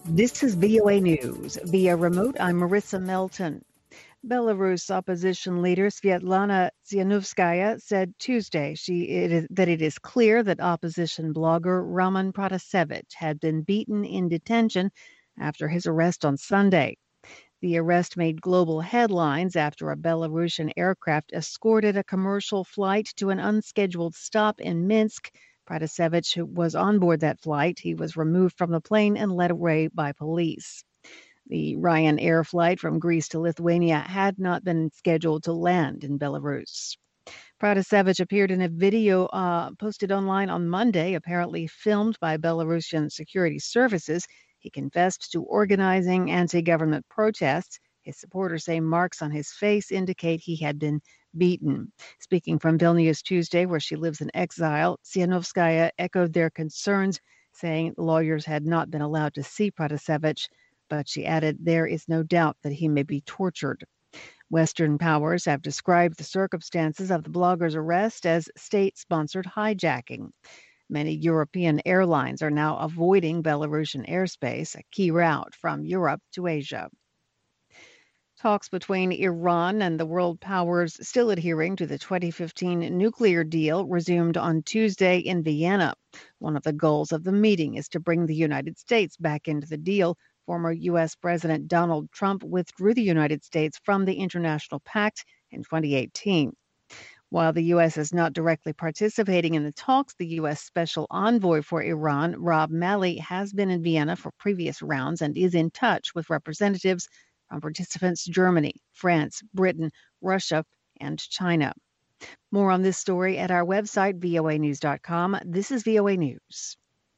This is VOA News. Via remote, I'm Marissa Melton. Belarus opposition leader Svetlana Tsikhanouskaya said Tuesday that it is clear that opposition blogger Roman Protasevich had been beaten in detention after his arrest on Sunday. The arrest made global headlines after a Belarusian aircraft escorted a commercial flight to an unscheduled stop in Minsk. Protasevich, who was on board that flight, he was removed from the plane and led away by police. The Ryanair flight from Greece to Lithuania had not been scheduled to land in Belarus. Protasevich appeared in a video posted online on Monday, apparently filmed by Belarusian security services. He confessed to organizing anti-government protests. His supporters say marks on his face indicate he had been beaten. Speaking from Vilnius Tuesday, where she lives in exile, Tsikhanouskaya echoed their concerns, saying lawyers had not been allowed to see Protasevich, but she added there is no doubt that he may be tortured. Western powers have described the circumstances of the blogger's arrest as state-sponsored hijacking. Many European airlines are now avoiding Belarusian airspace, a key route from Europe to Asia. Talks between Iran and the world powers still adhering to the 2015 nuclear deal resumed on Tuesday in Vienna. One of the goals of the meeting is to bring the United States back into the deal. Former U.S. President Donald Trump withdrew the United States from the international pact in 2018. While the U.S. is not directly participating in the talks, the U.S. Special Envoy for Iran, Rob Malley, has been in Vienna for previous rounds and is in touch with representatives from participants Germany, France, Britain, Russia, and China. More on this story at our website, voanews.com. This is VOA News.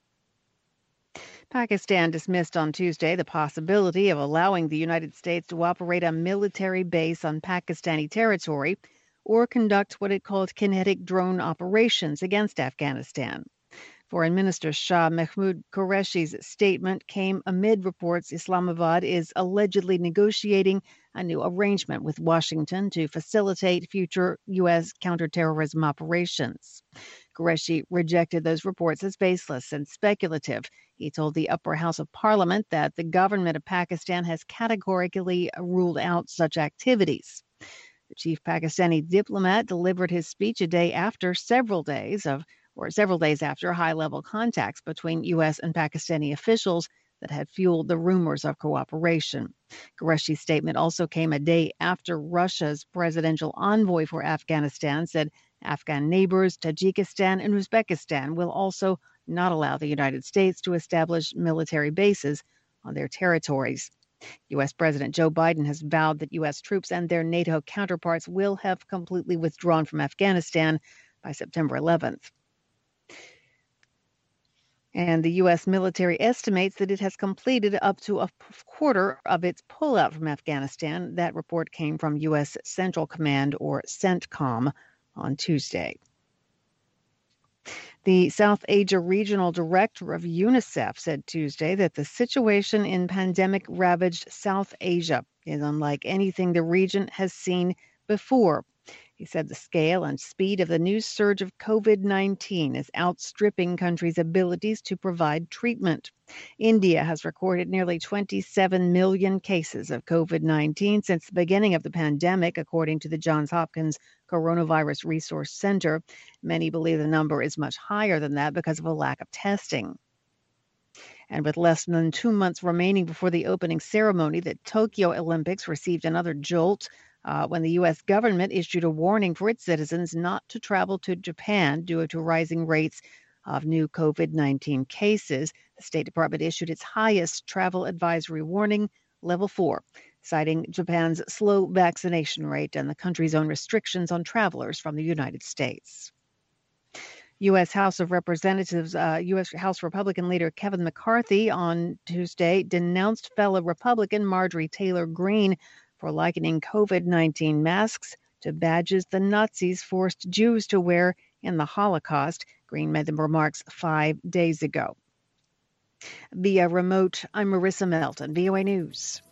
Pakistan dismissed on Tuesday the possibility of allowing the United States to operate a military base on Pakistani territory or conduct what it called kinetic drone operations against Afghanistan. Foreign Minister Shah Mahmood Qureshi's statement came amid reports Islamabad is allegedly negotiating a new arrangement with Washington to facilitate future U.S. counterterrorism operations. Qureshi rejected those reports as baseless and speculative. He told the upper house of parliament that the government of Pakistan has categorically ruled out such activities. The chief Pakistani diplomat delivered his speech several days after high-level contacts between U.S. and Pakistani officials that had fueled the rumors of cooperation. Qureshi's statement also came a day after Russia's presidential envoy for Afghanistan said Afghan neighbors, Tajikistan and Uzbekistan, will also not allow the United States to establish military bases on their territories. U.S. President Joe Biden has vowed that U.S. troops and their NATO counterparts will have completely withdrawn from Afghanistan by September 11th. And the U.S. military estimates that it has completed up to a quarter of its pullout from Afghanistan. That report came from U.S. Central Command, or CENTCOM, on Tuesday. The South Asia Regional Director of UNICEF said Tuesday that the situation in pandemic-ravaged South Asia is unlike anything the region has seen before. He said the scale and speed of the new surge of COVID-19 is outstripping countries' abilities to provide treatment. India has recorded nearly 27 million cases of COVID-19 since the beginning of the pandemic, according to the Johns Hopkins Coronavirus Resource Center. Many believe the number is much higher than that because of a lack of testing. And with less than 2 months remaining before the opening ceremony, the Tokyo Olympics received another jolt when the U.S. government issued a warning for its citizens not to travel to Japan due to rising rates of new COVID-19 cases. The State Department issued its highest travel advisory warning, level 4, citing Japan's slow vaccination rate and the country's own restrictions on travelers from the United States. U.S. House of Representatives, U.S. House Republican leader Kevin McCarthy on Tuesday denounced fellow Republican Marjorie Taylor Greene for likening COVID-19 masks to badges the Nazis forced Jews to wear in the Holocaust. Greene made the remarks 5 days ago. Via remote, I'm Marissa Melton, VOA News.